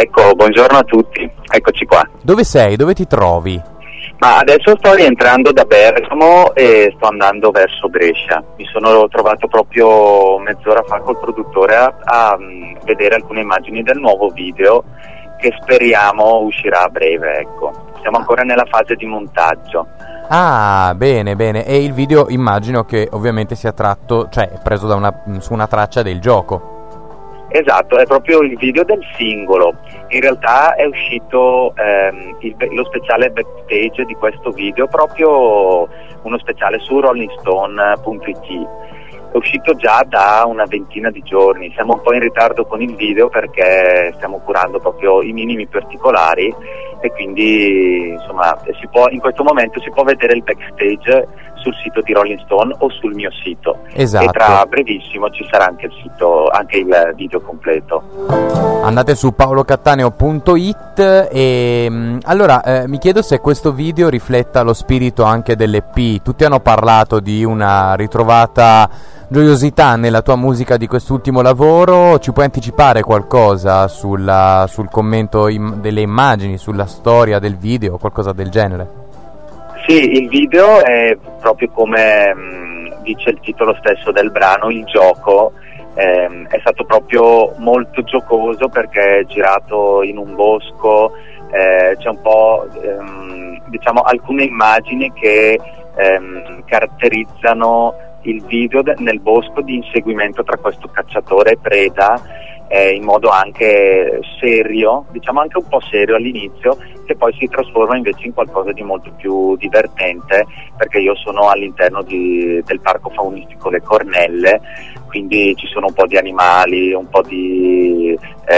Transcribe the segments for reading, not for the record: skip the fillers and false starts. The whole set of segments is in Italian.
Ecco, buongiorno a tutti, eccoci qua. Dove sei? Dove ti trovi? Ma adesso sto rientrando da Bergamo e sto andando verso Brescia. Mi sono trovato proprio mezz'ora fa col produttore a vedere alcune immagini del nuovo video che speriamo uscirà a breve, ecco. Siamo ancora nella fase di montaggio. Ah, bene, bene. E il video immagino che ovviamente sia tratto, cioè preso su una traccia del gioco. Esatto, è proprio il video del singolo. In realtà è uscito lo speciale backstage di questo video, proprio uno speciale su rollingstone.it. È uscito già da una ventina di giorni. Siamo un po' in ritardo con il video perché stiamo curando proprio i minimi particolari e quindi insomma in questo momento si può vedere il backstage sul sito di Rolling Stone o sul mio sito. Esatto. E tra brevissimo ci sarà anche il sito, anche il video completo. Andate su paolocattaneo.it e allora mi chiedo se questo video rifletta lo spirito anche dell'EP. Tutti hanno parlato di una ritrovata gioiosità nella tua musica di quest'ultimo lavoro. Ci puoi anticipare qualcosa sul commento delle immagini, sulla storia del video, qualcosa del genere? Sì, il video è proprio come dice il titolo stesso del brano, il gioco. È stato proprio molto giocoso perché è girato in un bosco, c'è un po' diciamo alcune immagini che caratterizzano il video nel bosco di inseguimento tra questo cacciatore e preda, in modo anche serio, diciamo anche un po' serio all'inizio, che poi si trasforma invece in qualcosa di molto più divertente, perché io sono all'interno del parco faunistico Le Cornelle, quindi ci sono un po' di animali, un po' di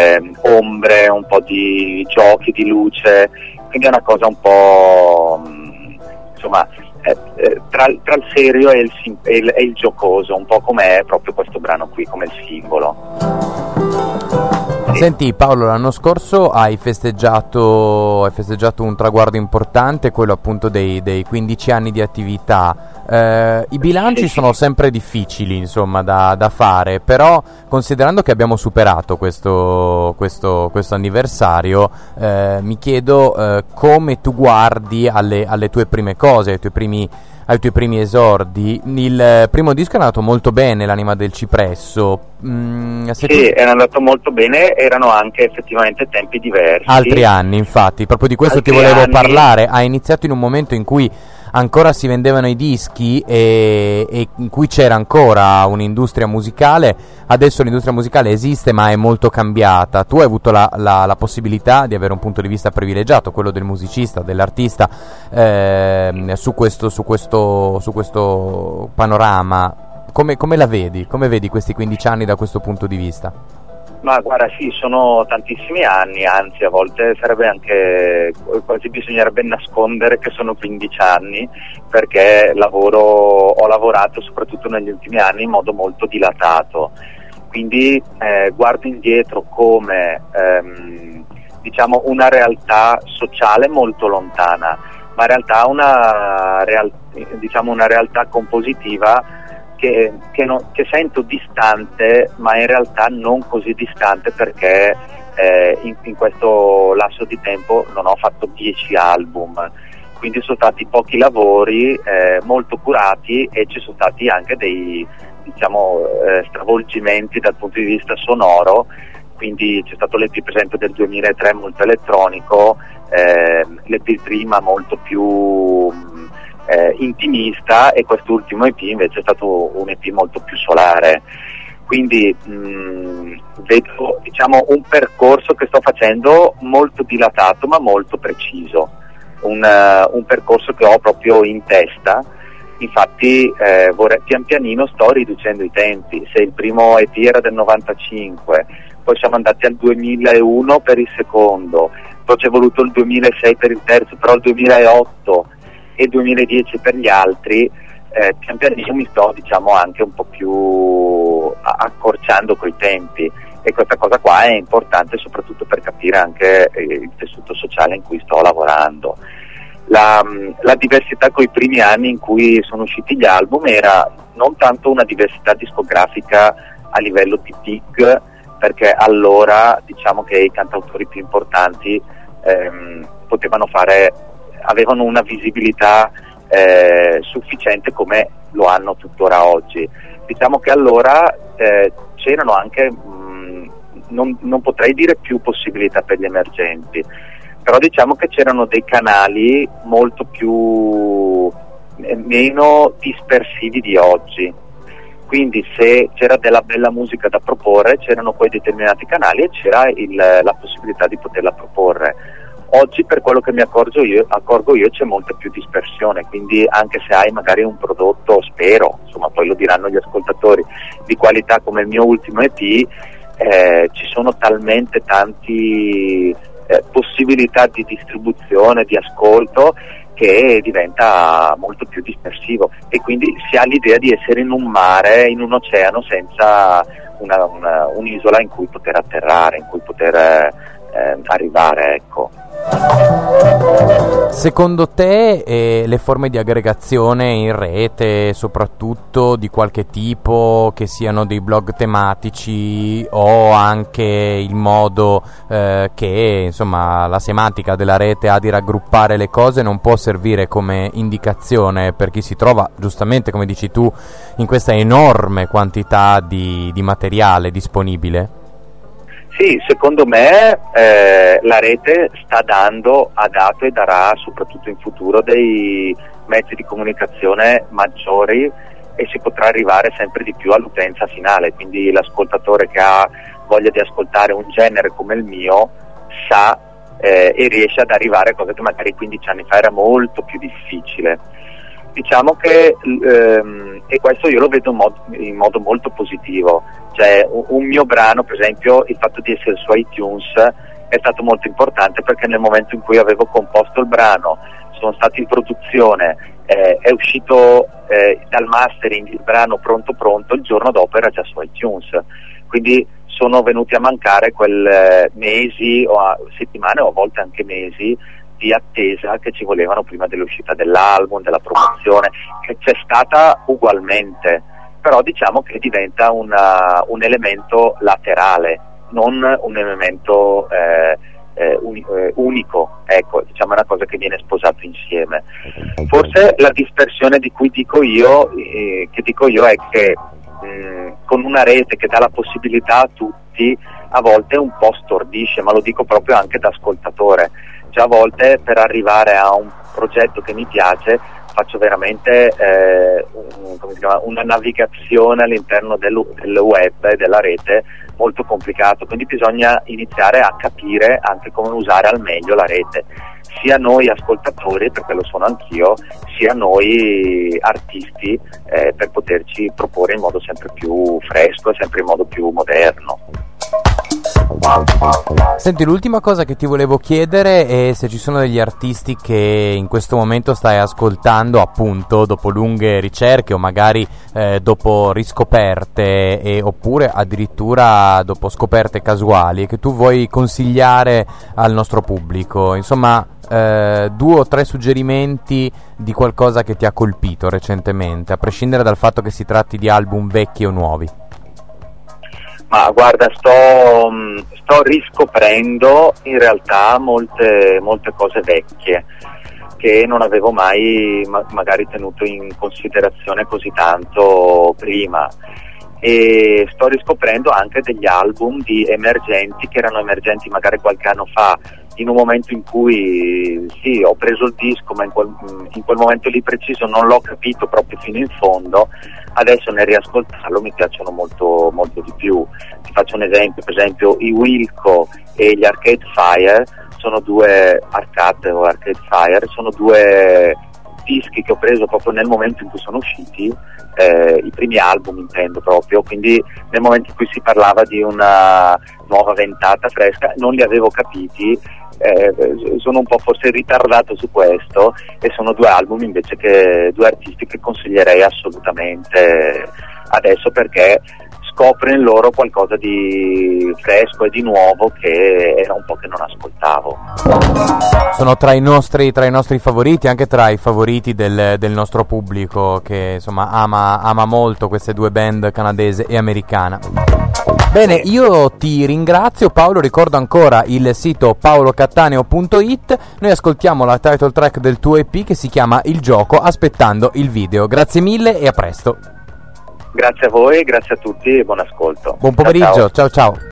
ombre, un po' di giochi di luce, quindi è una cosa un po' insomma tra il serio e il giocoso, un po' come è proprio questo brano qui, come il simbolo. Senti Paolo, l'anno scorso hai festeggiato un traguardo importante, quello appunto dei 15 anni di attività. I bilanci sono sempre difficili insomma da fare, però considerando che abbiamo superato questo anniversario, mi chiedo come tu guardi alle tue prime cose, ai tuoi primi esordi. Il primo disco è andato molto bene, L'anima del cipresso. Sì, era andato molto bene, erano anche effettivamente tempi diversi. Altri anni, infatti, proprio di questo ti volevo parlare. Hai iniziato in un momento in cui ancora si vendevano i dischi e in cui c'era ancora un'industria musicale. Adesso l'industria musicale esiste ma è molto cambiata. Tu hai avuto la possibilità di avere un punto di vista privilegiato, quello del musicista, dell'artista, su questo panorama. Come la vedi? Come vedi questi 15 anni da questo punto di vista? Ma guarda, sì, sono tantissimi anni, anzi a volte sarebbe anche, quasi bisognerebbe nascondere che sono 15 anni, perché ho lavorato soprattutto negli ultimi anni in modo molto dilatato, quindi guardo indietro come diciamo una realtà sociale molto lontana, ma in realtà una realtà compositiva che sento distante, ma in realtà non così distante, perché in questo lasso di tempo non ho fatto 10 album, quindi sono stati pochi lavori molto curati e ci sono stati anche dei stravolgimenti dal punto di vista sonoro, quindi c'è stato l'EP per esempio del 2003 molto elettronico, l'EP prima molto più intimista, e quest'ultimo EP invece è stato un EP molto più solare, quindi vedo un percorso che sto facendo molto dilatato ma molto preciso, un percorso che ho proprio in testa. Infatti pian pianino sto riducendo i tempi. Se il primo EP era del 95, poi siamo andati al 2001 per il secondo, poi c'è voluto il 2006 per il terzo, però il 2008 e 2010 per gli altri, pian pianino mi sto anche un po' più accorciando coi tempi, e questa cosa qua è importante soprattutto per capire anche il tessuto sociale in cui sto lavorando. La diversità coi primi anni in cui sono usciti gli album era non tanto una diversità discografica a livello di PIC, perché allora diciamo che i cantautori più importanti avevano una visibilità sufficiente come lo hanno tuttora oggi. Diciamo che allora c'erano anche, non potrei dire più possibilità per gli emergenti, però diciamo che c'erano dei canali molto più meno dispersivi di oggi. Quindi se c'era della bella musica da proporre, c'erano quei determinati canali e c'era la possibilità di poterla proporre. Oggi, per quello che mi accorgo io, c'è molta più dispersione, quindi anche se hai magari un prodotto, spero, insomma poi lo diranno gli ascoltatori, di qualità come il mio ultimo EP, ci sono talmente tanti possibilità di distribuzione, di ascolto, che diventa molto più dispersivo e quindi si ha l'idea di essere in un mare, in un oceano, senza un'isola in cui poter atterrare, in cui poter arrivare, ecco. Secondo te le forme di aggregazione in rete, soprattutto di qualche tipo, che siano dei blog tematici o anche il modo che insomma la semantica della rete ha di raggruppare le cose, non può servire come indicazione per chi si trova, giustamente come dici tu, in questa enorme quantità di materiale disponibile? Sì, secondo me la rete ha dato e darà soprattutto in futuro dei mezzi di comunicazione maggiori e si potrà arrivare sempre di più all'utenza finale, quindi l'ascoltatore che ha voglia di ascoltare un genere come il mio sa e riesce ad arrivare a cose che magari 15 anni fa era molto più difficile. Diciamo che, e questo io lo vedo in modo molto positivo, cioè un mio brano, per esempio, il fatto di essere su iTunes è stato molto importante, perché nel momento in cui avevo composto il brano, sono stato in produzione, è uscito dal mastering il brano pronto, il giorno dopo era già su iTunes, quindi sono venuti a mancare quel mesi o settimane o a volte anche mesi di attesa che ci volevano prima dell'uscita dell'album, della promozione, che c'è stata ugualmente, però diciamo che diventa un elemento laterale, non un elemento unico, ecco, diciamo è una cosa che viene sposato insieme. Forse la dispersione di cui dico io è che con una rete che dà la possibilità a tutti, a volte un po' stordisce, ma lo dico proprio anche da ascoltatore. Cioè, a volte per arrivare a un progetto che mi piace faccio veramente una navigazione all'interno del web e della rete molto complicato, quindi bisogna iniziare a capire anche come usare al meglio la rete, sia noi ascoltatori, perché lo sono anch'io, sia noi artisti, per poterci proporre in modo sempre più fresco e sempre in modo più moderno. Senti, l'ultima cosa che ti volevo chiedere è se ci sono degli artisti che in questo momento stai ascoltando, appunto, dopo lunghe ricerche o magari dopo riscoperte oppure addirittura dopo scoperte casuali, che tu vuoi consigliare al nostro pubblico. Insomma, 2 o 3 suggerimenti di qualcosa che ti ha colpito recentemente, a prescindere dal fatto che si tratti di album vecchi o nuovi. Ma guarda, sto riscoprendo in realtà molte cose vecchie che non avevo mai magari tenuto in considerazione così tanto prima, e sto riscoprendo anche degli album di emergenti che erano emergenti magari qualche anno fa, in un momento in cui sì, ho preso il disco, ma in quel momento lì preciso non l'ho capito proprio fino in fondo. Adesso nel riascoltarlo mi piacciono molto, molto di più. Ti faccio un esempio, per esempio i Wilco e gli Arcade Fire sono due sono due dischi che ho preso proprio nel momento in cui sono usciti, i primi album intendo proprio, quindi nel momento in cui si parlava di una nuova ventata fresca non li avevo capiti, sono un po' forse ritardato su questo, e sono 2 album invece due artisti che consiglierei assolutamente adesso, perché scopro in loro qualcosa di fresco e di nuovo che era un po' che non ascoltavo. Sono tra i nostri favoriti, anche tra i favoriti del nostro pubblico, che insomma ama molto queste 2 band, canadese e americana. Bene, io ti ringrazio Paolo, ricordo ancora il sito paolocattaneo.it. Noi ascoltiamo la title track del tuo EP che si chiama Il Gioco, aspettando il video. Grazie mille e a presto. Grazie a voi, grazie a tutti e buon ascolto. Buon pomeriggio, ciao ciao.